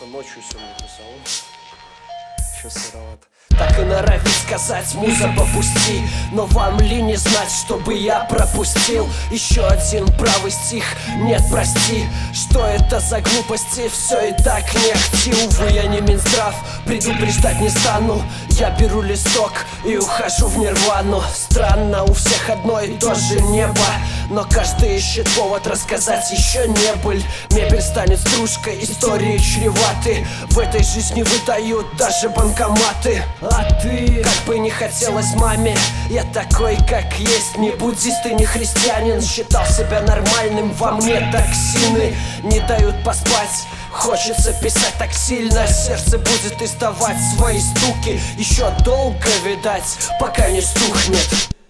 ночью сегодня писал. Еще сыровато. Так и норовит сказать, муза попусти. Но вам ли не знать, чтобы я пропустил еще один правый стих? Нет, прости, что это за глупости? Все и так не ахти. Увы, я не Минздрав, предупреждать не стану. Я беру листок и ухожу в нирвану. Странно, у всех одно и то же небо, но каждый ищет повод рассказать еще не быль. Мебель станет стружкой, истории чреваты. В этой жизни выдают даже банкоматы. А ты, как бы не хотелось маме, я такой, как есть. Не буддист и не христианин, считал себя нормальным. Во мне токсины не дают поспать. Хочется писать так сильно, сердце будет издавать свои стуки. Еще долго, видать, пока не стухнет.